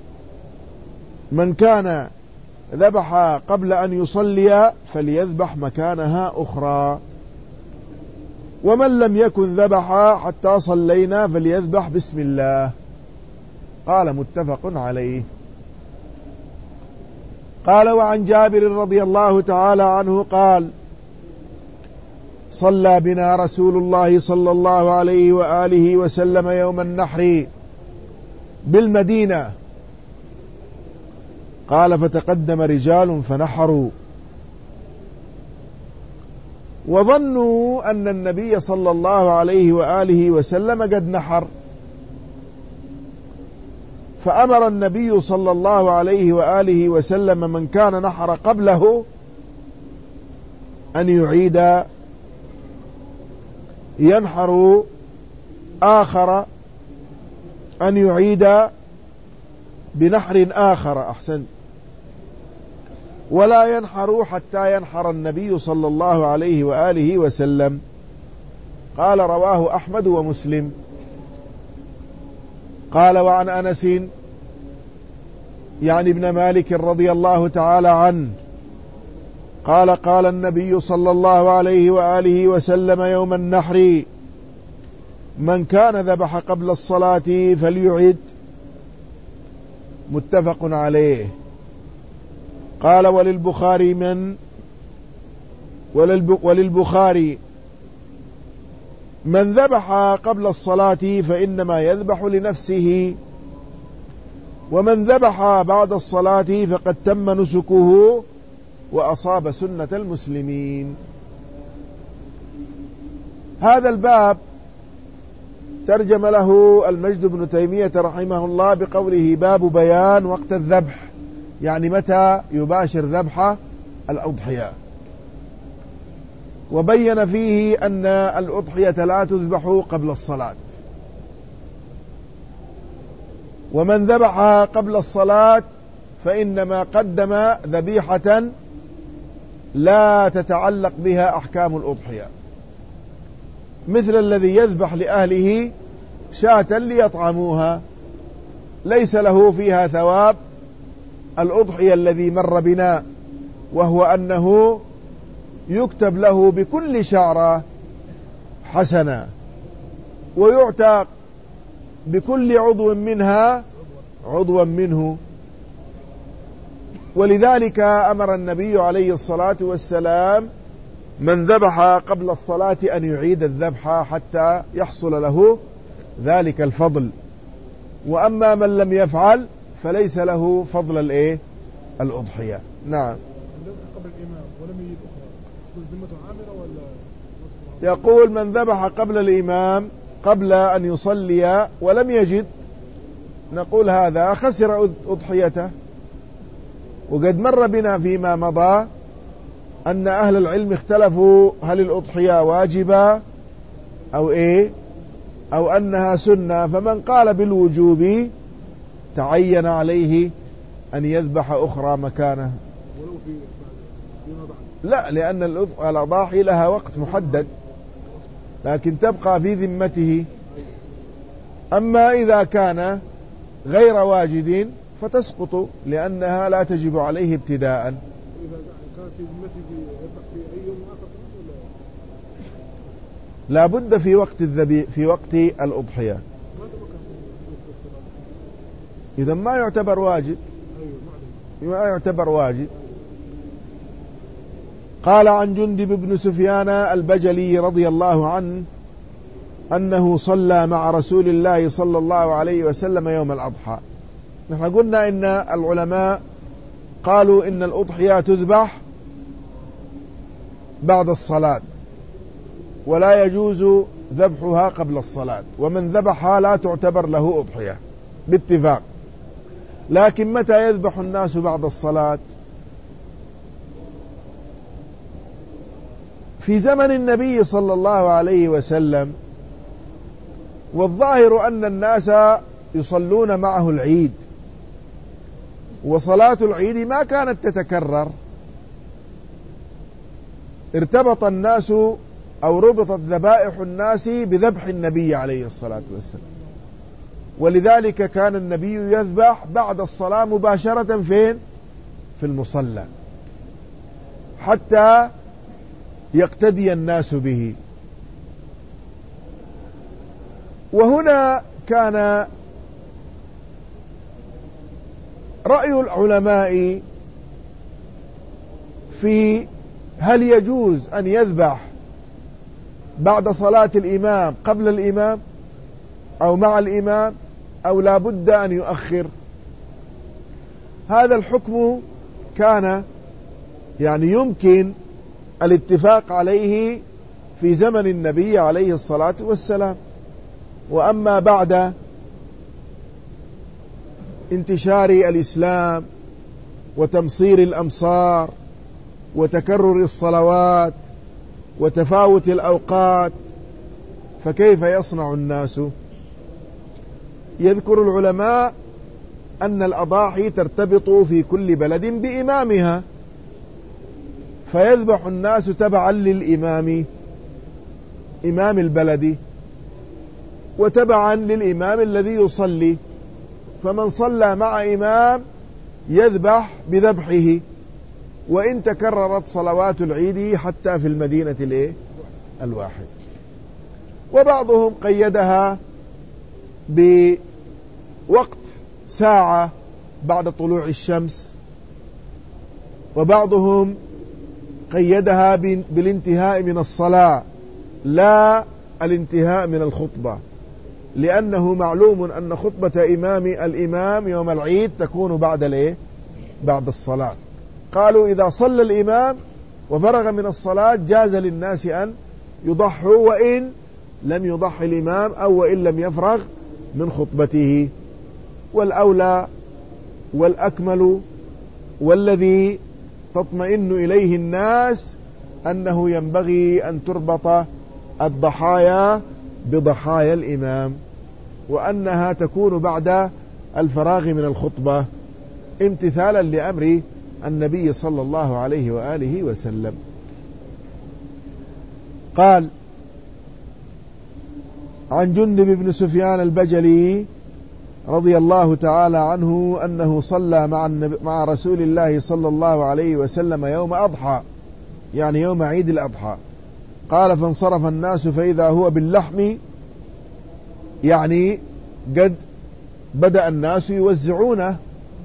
من كان ذبح قبل أن يصلي فليذبح مكانها أخرى، ومن لم يكن ذبح حتى صلينا فليذبح بسم الله. قال متفق عليه. قال وعن جابر رضي الله تعالى عنه قال صلى بنا رسول الله صلى الله عليه وآله وسلم يوم النحر بالمدينة. قال فتقدم رجال فنحروا وظنوا أن النبي صلى الله عليه وآله وسلم قد نحر، فأمر النبي صلى الله عليه وآله وسلم من كان نحر قبله أن يعيد ينحر آخر، أن يعيد بنحر آخر أحسن، ولا ينحر حتى ينحر النبي صلى الله عليه وآله وسلم. قال رواه أحمد ومسلم. قال وعن أنس يعني ابن مالك رضي الله تعالى عنه قال قال النبي صلى الله عليه وآله وسلم يوم النحر من كان ذبح قبل الصلاة فليعد، متفق عليه. قال وللبخاري من ذبح قبل الصلاة فإنما يذبح لنفسه، ومن ذبح بعد الصلاة فقد تم نسكه وأصاب سنة المسلمين. هذا الباب ترجم له المجد بن تيمية رحمه الله بقوله باب بيان وقت الذبح، يعني متى يباشر ذبح الأضحية. وبين فيه أن الأضحية لا تذبح قبل الصلاة، ومن ذبحها قبل الصلاة فإنما قدم ذبيحة لا تتعلق بها أحكام الأضحية، مثل الذي يذبح لأهله شاة ليطعموها، ليس له فيها ثواب الأضحية الذي مر بنا، وهو أنه يكتب له بكل شعرة حسنة، ويعتق بكل عضو منها عضوا منه. ولذلك أمر النبي عليه الصلاة والسلام من ذبح قبل الصلاة أن يعيد الذبح حتى يحصل له ذلك الفضل، وأما من لم يفعل فليس له فضل الأضحية. نعم. يقول من ذبح قبل الإمام قبل أن يصلي ولم يجد، نقول هذا خسر أضحيته. وقد مر بنا فيما مضى أن أهل العلم اختلفوا هل الأضحية واجبة أو أنها سنة، فمن قال بالوجوب تعين عليه أن يذبح أخرى مكانه. لا، لأن الأضاحي لها وقت محدد لكن تبقى في ذمته. أما إذا كان غير واجد فتسقط لأنها لا تجب عليه ابتداء. لا بد في وقت الأضحية، إذا ما يعتبر واجب. قال عن جندب بن سفيان البجلي رضي الله عنه أنه صلى مع رسول الله صلى الله عليه وسلم يوم الأضحى. نحن قلنا إن العلماء قالوا إن الأضحية تذبح بعد الصلاة ولا يجوز ذبحها قبل الصلاة، ومن ذبحها لا تعتبر له أضحية باتفاق. لكن متى يذبح الناس بعد الصلاة؟ في زمن النبي صلى الله عليه وسلم، والظاهر أن الناس يصلون معه العيد، وصلاة العيد ما كانت تتكرر، ارتبط الناس أو ربطت ذبائح الناس بذبح النبي عليه الصلاة والسلام، ولذلك كان النبي يذبح بعد الصلاة مباشرة فين؟ في المصلى، حتى يقتدي الناس به. وهنا كان رأي العلماء في هل يجوز أن يذبح بعد صلاة الإمام قبل الإمام أو مع الإمام أو لا بد أن يؤخر. هذا الحكم كان يمكن الاتفاق عليه في زمن النبي عليه الصلاة والسلام، وأما بعد انتشار الإسلام وتمصير الأمصار وتكرر الصلوات وتفاوت الأوقات فكيف يصنع الناس؟ يذكر العلماء أن الأضاحي ترتبط في كل بلد بإمامها، فيذبح الناس تبعا للإمام، إمام البلد، وتبعا للإمام الذي يصلي، فمن صلى مع إمام يذبح بذبحه، وإن تكررت صلوات العيد حتى في المدينة الواحد. وبعضهم قيدها بوقت ساعة بعد طلوع الشمس، وبعضهم قيدها بالانتهاء من الصلاة لا الانتهاء من الخطبة، لأنه معلوم أن خطبة الإمام يوم العيد تكون بعد الصلاة. قالوا إذا صلى الإمام وفرغ من الصلاة جاز للناس أن يضحوا وإن لم يضح الإمام أو وإن لم يفرغ من خطبته. والأولى والأكمل والذي تطمئن إليه الناس أنه ينبغي أن تربط الضحايا بضحايا الإمام، وأنها تكون بعد الفراغ من الخطبة امتثالا لأمر النبي صلى الله عليه وآله وسلم. قال: عن جندب بن سفيان البجلي رضي الله تعالى عنه أنه صلى مع رسول الله صلى الله عليه وسلم يوم أضحى، يعني يوم عيد الأضحى. قال: فانصرف الناس فإذا هو باللحم، يعني قد بدأ الناس يوزعونه.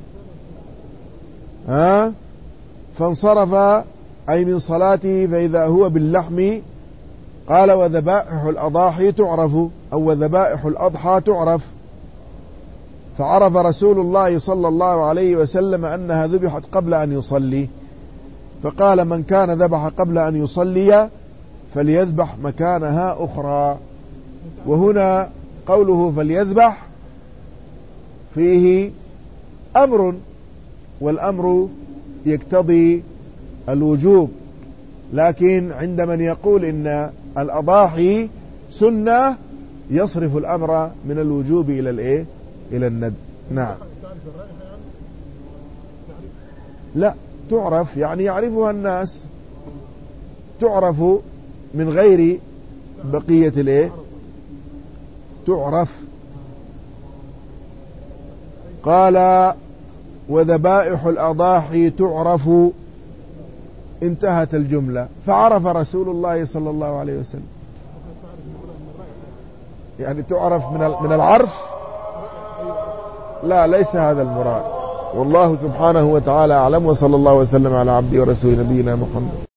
فانصرف أي من صلاته فإذا هو باللحم. قال: وذبائح الأضاحي تعرف، أو وذبائح الأضحى تعرف. فعرف رسول الله صلى الله عليه وسلم أنها ذبحت قبل أن يصلي، فقال: من كان ذبح قبل أن يصلي فليذبح مكانها أخرى. وهنا قوله فليذبح فيه أمر، والأمر يقتضي الوجوب، لكن عند من يقول إن الأضاحي سنة يصرف الأمر من الوجوب إلى الإيه؟ إلى الندب. نعم. لا، تعرف يعني يعرفها الناس، تعرف من غير بقية الإيه؟ تعرف. قال: وذبائح الأضاحي تعرف، انتهت الجملة. فعرف رسول الله صلى الله عليه وسلم، يعني تعرف من العرف. لا، ليس هذا المراد، والله سبحانه وتعالى أعلم، وصلى الله وسلم على عبده ورسوله نبينا محمد.